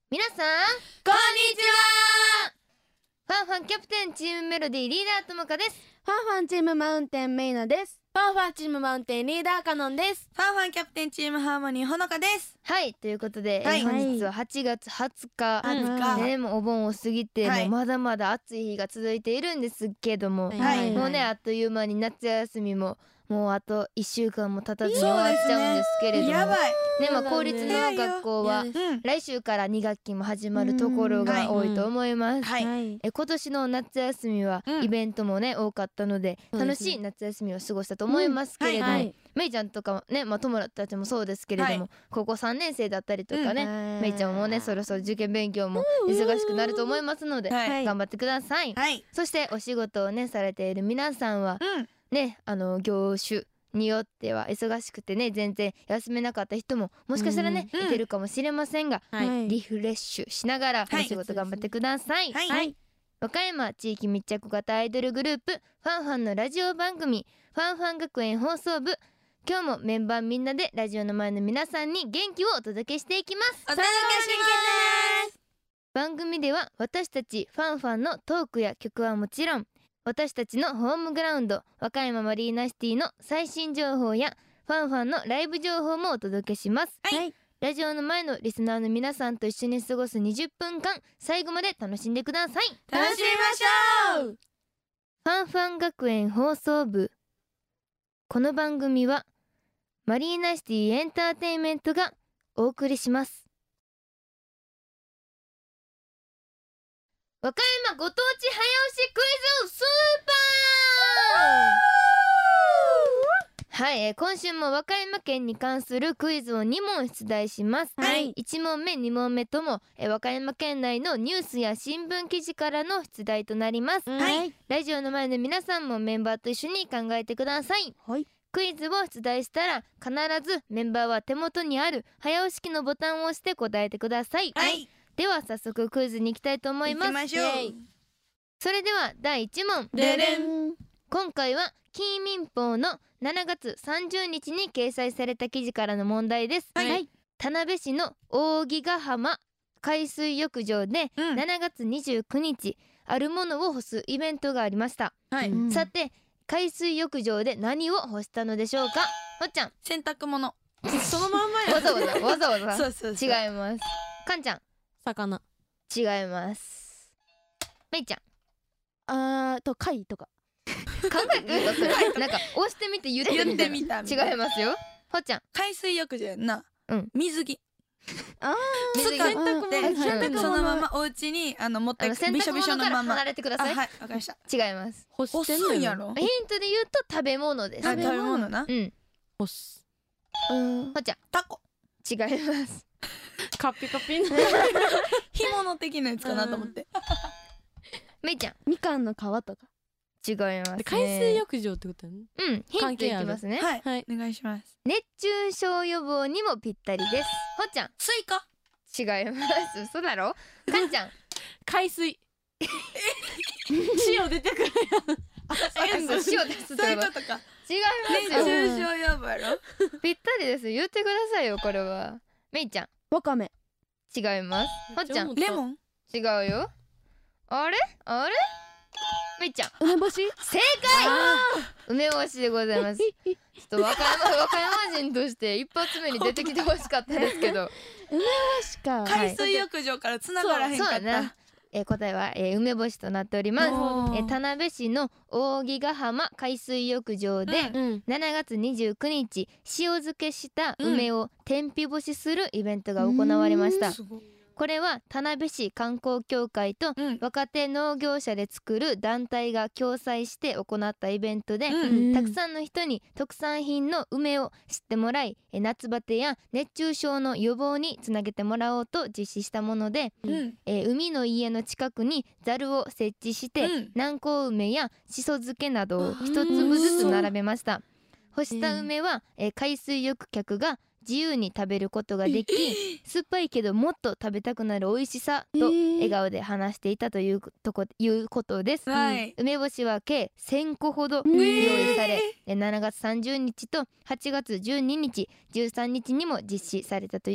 皆さんこんにちは。 ファンファンキャプテンチームメロディーリーダーともかです。 ファンファンチームマウンテンメイナです。 ファンファンチームマウンテンリーダーカノンです。 ファンファンキャプテンチームハーモニーほのかです。 はい、ということで、 はい本日は8月20日、 はいもうお盆を過ぎて、 はいもうまだまだ暑い日が続いているんですけども、 はいもうねあっという間に夏休みももうあと1週間も経たずに終わっちゃうんですけれども、 やばい。 公立の学校は来週から2学期も始まるところが多いと思います。 はい今年の夏休みはイベントもね、多かったので楽しい夏休みを過ごしたと思いますけれども、めいちゃんとかね、友達もそうですけれども、高校3年生だったりとかね、めいちゃんもねそろそろ受験勉強も忙しくなると思いますので、頑張ってください。そしてお仕事をねされている皆さんはね、業種によっては忙しくてね全然休めなかった人ももしかしたらね、いてるかもしれませんが、リフレッシュしながらお仕事頑張ってください。和歌山地域密着型アイドルグループファンファンのラジオ番組ファンファン学園放送部、今日もメンバーみんなでラジオの前の皆さんに元気をお届けしていきます。 お届けします。 番組では私たちファンファンのトークや曲はもちろん、私たちのホームグラウンド和歌山マリーナシティの最新情報やファンファンのライブ情報もお届けします。ラジオの前のリスナーの皆さんと一緒に過ごす20分間、最後まで楽しんでください。 楽しみましょう。 ファンファン学園放送部。この番組はマリーナシティエンターテインメントがお送りします。和歌山ご当地早押しクイズスーパー。はい、今週も和歌山県に関するクイズを2問出題します。1問目2問目とも和歌山県内のニュースや新聞記事からの出題となります。ラジオの前の皆さんもメンバーと一緒に考えてください。クイズを出題したら必ずメンバーは手元にある早押し機のボタンを押して答えてください。では早速クイズに行きたいと思います。それでは第1問。今回は紀伊民報の7月30日に掲載された記事からの問題です。田辺市の扇ヶ浜海水浴場で7月29日あるものを干すイベントがありました。さて海水浴場で何を干したのでしょうか。ほっちゃん。 洗濯物。 そのまんまや。 わざわざそう違います。かんちゃん。 魚。 違います。めいちゃん。 貝とか考えてるそれなんか押してみて言ってみた。違いますよ。ほっちゃん。 海水浴場やんな。水着。 水着使ってそのままお家に持ってびしょびしょのまま離れてください。 はい、わかりました。 違います。 干すんやろ。 ヒントで言うと食べ物です。 食べ物な。 干す。 ほっちゃん。 タコ。 違います。 カピカピの干物的なやつかなと思って。 めいちゃん。 みかんの皮とか。 違いますね。 海水浴場ってことやね。 ヒントいきますね。 はい、お願いします。 熱中症予防にもぴったりです。ほっちゃん。 スイカ。 違います。嘘だろ。かんちゃん。 海水。塩出てくるやん。 塩出す。 そういうことか。 違いますよ。 熱中症予防やろ。 ぴったりです。言ってくださいよこれは。めいちゃん。 わかめ。 違います。ほっちゃん。 レモン。 違うよ。あれめいちゃん。 梅干し。 正解。梅干しでございます。ちょっと和歌山人として一発目に出てきてほしかったですけど。 梅干しか。 海水浴場から繋がらへんかった。 答えは、梅干しとなっております。田辺市の扇ヶ浜海水浴場で、7月29日塩漬けした梅を天日干しするイベントが行われました。これは田辺市観光協会と若手農業者で作る団体が共催して行ったイベントで、たくさんの人に特産品の梅を知ってもらい、夏バテや熱中症の予防につなげてもらおうと実施したもので、海の家の近くにざるを設置して、南高梅やしそ漬けなどを一粒ずつ並べました。干した梅は、海水浴客が自由に食べることができ、酸っぱいけどもっと食べたくなる美味しさと笑顔で話していたということです。梅干しは計1000個ほど用意され、7月30日と8月12日13日にも実施されたと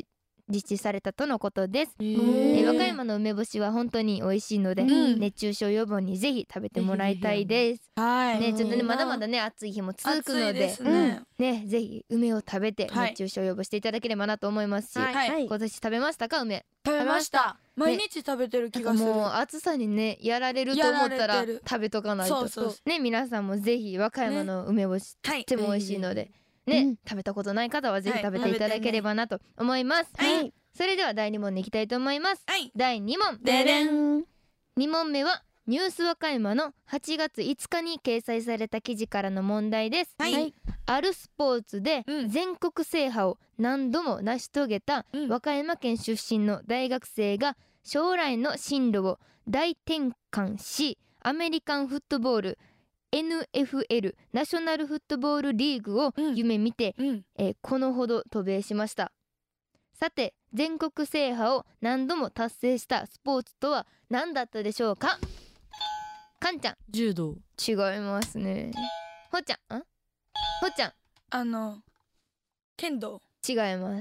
実施されたとのことです。和ー歌山の梅干しは本当に美味しいので、 うん熱中症予防にぜひ食べてもらいたいです。 はいね、ちょっとねまだまだね暑い日も続くの暑いですねね、ぜひ梅を食べてはい熱中症予防していただければなと思いますし、 はいはい今年食べましたか梅？ 食べました毎日食べてる気がするもう暑さにねやられると思ったらやられてる食べとかないとそうそうね、皆さんもぜひ和歌山の梅干しとはいっても美味しいので、食べたことない方はぜひ食べていただければなと思います。 はいそれでは第2問に行きたいと思います。 はい第2問、 でれん 2問目はニュース和歌山の8月5日に掲載された記事からの問題です。 はいあるスポーツでうん全国制覇を何度も成し遂げたうん和歌山県出身の大学生が将来の進路を大転換し、アメリカンフットボール NFL ナショナルフットボールリーグを夢見て、このほど渡米しました。さて全国制覇を何度も達成したスポーツとは何だったでしょうか？かんちゃん。 柔道。 違いますね。ほっちゃん。ほっちゃん。 剣道違います。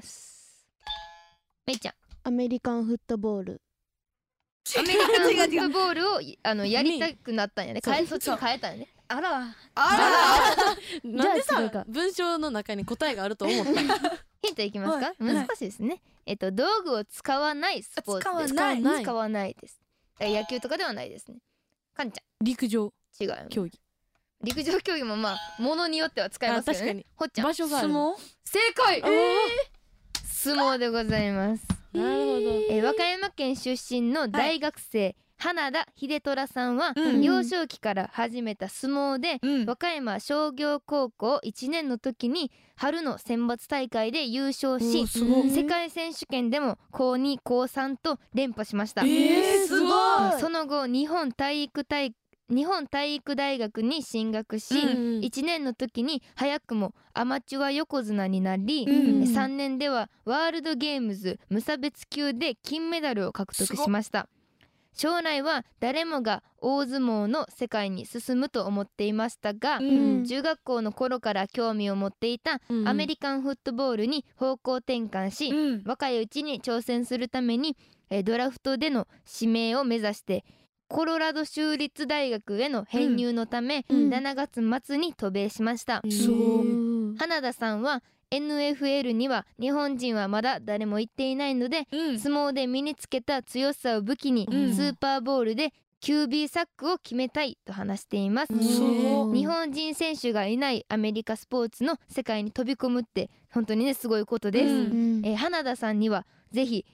めいちゃん。 アメリカンフットボール。 アメリカンフッ違う違うトボールをやりたくなったんやね。そっちに変えたんやね。 あら。 なんでじゃあ違うかさ文章の中に答えがあると思ったヒントいきますか？ はい難しいですね。道具を使わないスポーツです。 使わない使わないです。野球とかではないですね。かんちゃ陸上ん。違います。 競技。 陸上競技もまあものによっては使いますけどねあ確かに。 ほっちゃん。 場所がある。 相撲正解。相撲でございます。 なるほど。 和歌山県出身の大学生、花田秀虎さんは、 うん幼少期から始めた相撲で、 うん和歌山商業高校1年の時に春の選抜大会で優勝し、 おーすごい世界選手権でも高2高3と連覇しました。 すごいその後日本体育大学に進学し、1年の時に早くもアマチュア横綱になり、3年ではワールドゲームズ無差別級で金メダルを獲得しました。将来は誰もが大相撲の世界に進むと思っていましたが、中学校の頃から興味を持っていたアメリカンフットボールに方向転換し、若いうちに挑戦するためにドラフトでの指名を目指してコロラド州立大学への編入のため、7月末に渡米しました。花田さんは NFL には日本人はまだ誰も行っていないので、相撲で身につけた強さを武器に、スーパーボールで QB サックを決めたいと話しています。日本人選手がいないアメリカスポーツの世界に飛び込むって本当にねすごいことです。花田さんにはぜひ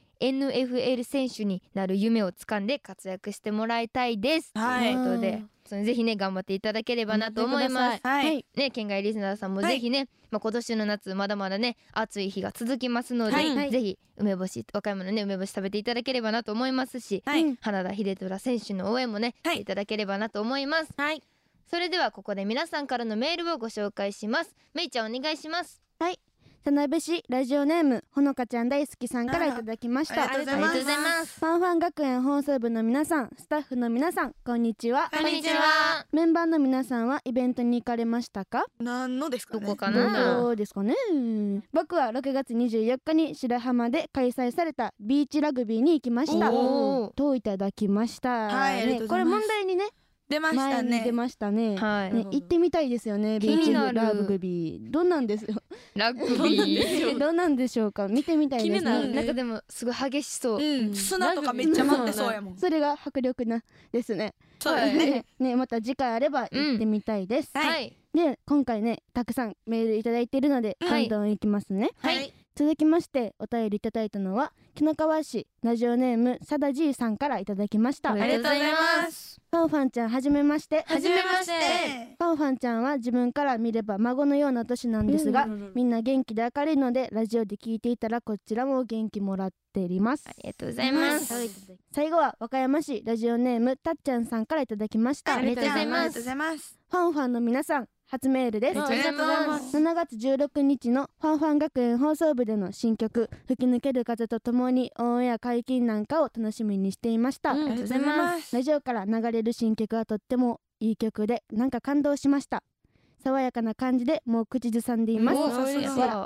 NFL 選手になる夢を掴んで活躍してもらいたいです。 はいということでぜひね頑張っていただければなと思います。 はいね、県外リスナーさんもぜひね、今年の夏まだまだね暑い日が続きますので、ぜひ梅干し和歌山のね梅干し食べていただければなと思いますし、花田秀虎選手の応援もね、していただければなと思います。それではここで皆さんからのメールをご紹介します。めいちゃんお願いします。 田辺市ラジオネームほのかちゃん大好きさんからいただきました。 ありがとうございますファンファン学園放送部の皆さん、スタッフの皆さん、こんにちは。 こんにちは。 メンバーの皆さんはイベントに行かれましたか？ 何のですかねどこかな。 どうですかね。僕は6月24日に白浜で開催されたビーチラグビーに行きましたといただきました。 はいありがとうございますこれ問題にね出ました前に出ねましたね。 はいね行ってみたいですよね。ビーチラグビーどんなんですよ。 ラグビーどうなんでしょうか。見てみたいです気になるね。 なんかでもすごい激しそう。 砂とかめっちゃ待ってそうやもんそれが迫力なですね。 そうだねねまた次回あれば行ってみたいです。 はいで今回ねたくさんメールいただいているのでどんどんいきますね。 はい続きましてお便りいただいたのは紀の川市ラジオネームさだじいさんからいただきました。 ありがとうございます。 ファンファンちゃんはじめまして。 はじめましてファンファンちゃんは自分から見れば孫のような年なんですが、みんな元気で明るいのでラジオで聞いていたらこちらも元気もらっています。 ありがとうございます。 最後は和歌山市ラジオネームたっちゃんさんからいただきました。 ありがとうございますありがとうございますファンファンの皆さん初メールです。 ありがとうございます。 7月16日のファンファン学園放送部での新曲吹き抜ける風とともにオンエア解禁なんかを楽しみにしていました、 ありがとうございます。 ラジオから流れる新曲はとってもいい曲でなんか感動しました。爽やかな感じでもう口ずさんでいます。 おーさすが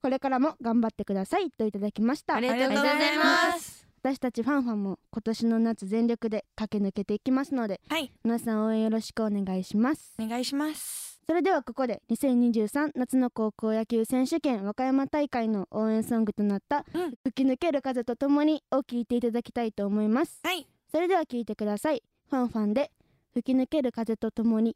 これからも頑張ってくださいといただきました。 ありがとうございます。 私たちファンファンも今年の夏全力で駆け抜けていきますので、皆さん応援よろしくお願いします。 お願いします。 それではここで2023夏の高校野球選手権和歌山大会の応援ソングとなった吹き抜ける風とともにを聴いていただきたいと思います。それでは聴いてください。ファンファンで吹き抜ける風とともに。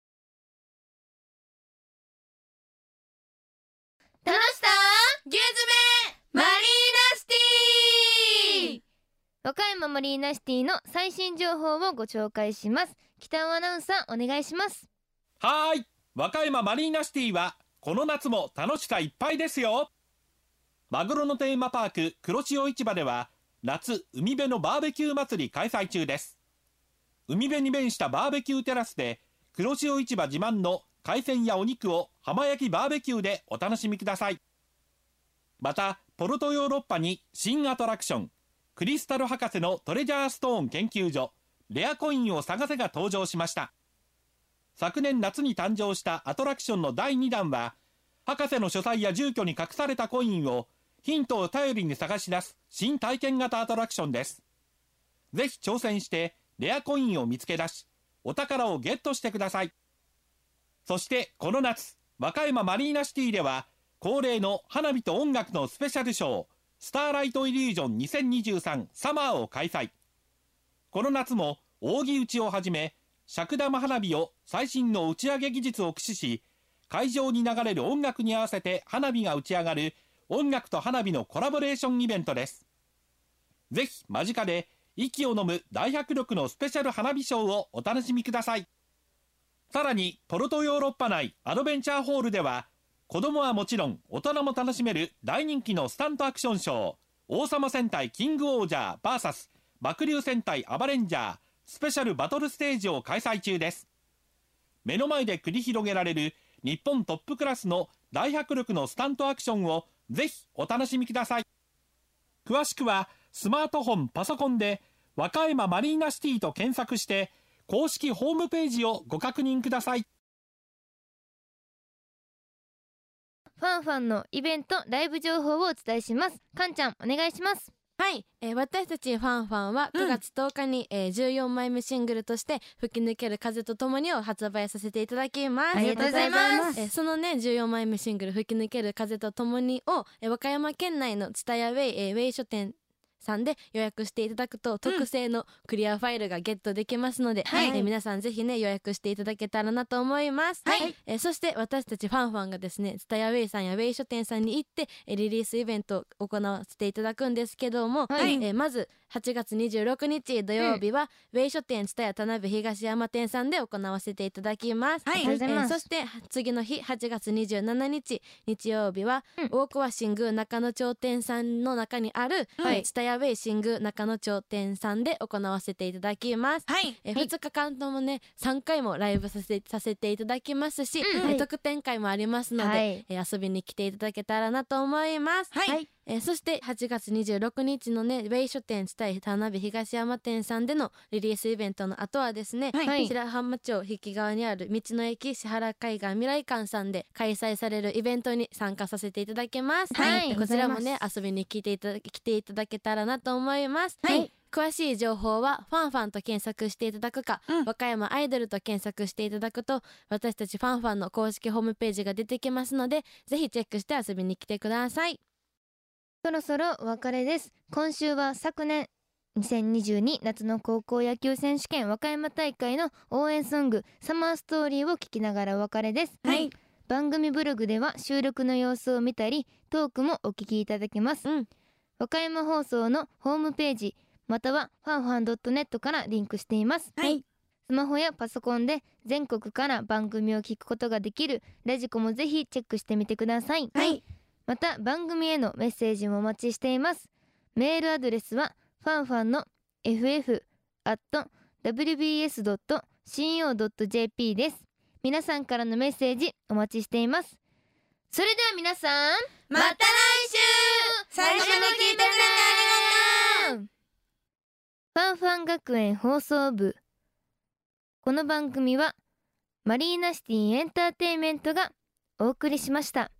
楽しさ牛詰めマリーナシティ。和歌山マリーナシティの最新情報をご紹介します。北尾アナウンサーお願いします。 はーい、和歌山マリーナシティはこの夏も楽しさいっぱいですよ。マグロのテーマパーク黒潮市場では夏海辺のバーベキュー祭り開催中です。海辺に面したバーベキューテラスで黒潮市場自慢の海鮮やお肉を浜焼きバーベキューでお楽しみください。またポルトヨーロッパに新アトラクションクリスタル博士のトレジャーストーン研究所レアコインを探せが登場しました。昨年夏に誕生したアトラクションの第2弾は博士の書斎や住居に隠されたコインをヒントを頼りに探し出す新体験型アトラクションです。ぜひ挑戦してレアコインを見つけ出しお宝をゲットしてください。そしてこの夏和歌山マリーナシティでは恒例の花火と音楽のスペシャルショースターライトイリュージョン2023サマーを開催。この夏も扇打ちをはじめ尺玉花火を最新の打ち上げ技術を駆使し会場に流れる音楽に合わせて花火が打ち上がる音楽と花火のコラボレーションイベントです。ぜひ間近で息を飲む大迫力のスペシャル花火ショーをお楽しみください。さらにポルトヨーロッパ内アドベンチャーホールでは子供はもちろん大人も楽しめる大人気のスタントアクションショー王様戦隊キングオージャー VS 爆竜戦隊アバレンジャースペシャルバトルステージを開催中です。目の前で繰り広げられる日本トップクラスの大迫力のスタントアクションをぜひお楽しみください。詳しくはスマートフォンパソコンで和歌山マリーナシティと検索して公式ホームページをご確認ください。 ファンファンのイベントライブ情報をお伝えします。かんちゃんお願いします。 はい、私たちファンファンは9月10日に、14枚目シングルとして吹き抜ける風とともにを発売させていただきます。 ありがとうございます。 そのね14枚目シングル吹き抜ける風とともにを、和歌山県内の蔦屋ウェイ、書店さんで予約していただくと特製のクリアファイルがゲットできますので、皆さんぜひね予約していただけたらなと思います。そして私たちファンファンがですね蔦屋ウェイさんやウェイ書店さんに行ってリリースイベントを行わせていただくんですけども、まず8月26日土曜日は、ウェイ書店蔦屋田辺東山店さんで行わせていただきます。そして次の日8月27日日曜日は、大桑新宮中野町店さんの中にある蔦屋ウェイ新宮中野町店さんで行わせていただきます。2日間ともね3回もライブさせていただきますし、特典会もありますので、遊びに来ていただけたらなと思います。そして8月26日のねウェイ書店蔦屋田辺東山店さんでのリリースイベントの後はですね、白浜町引川にある道の駅支原海岸未来館さんで開催されるイベントに参加させていただきます。こちらもね遊びに来ていただけたらなと思います。詳しい情報はファンファンと検索していただくか、和歌山アイドルと検索していただくと私たちファンファンの公式ホームページが出てきますので、ぜひチェックして遊びに来てください。 そろそろお別れです。今週は昨年2022夏の高校野球選手権和歌山大会の応援ソングサマーストーリーを聞きながらお別れです。番組ブログでは収録の様子を見たりトークもお聞きいただけます。和歌山放送のホームページまたはファンファン .net からリンクしています。スマホやパソコンで全国から番組を聞くことができるラジコもぜひチェックしてみてください。また番組へのメッセージもお待ちしています。メールアドレスはファンファンの ff@wbs.co.jp です。皆さんからのメッセージお待ちしています。それでは皆さんまた来週最初に聞いてくれてありがとう。 ファンファン学園放送部。この番組はマリーナシティエンターテインメントがお送りしました。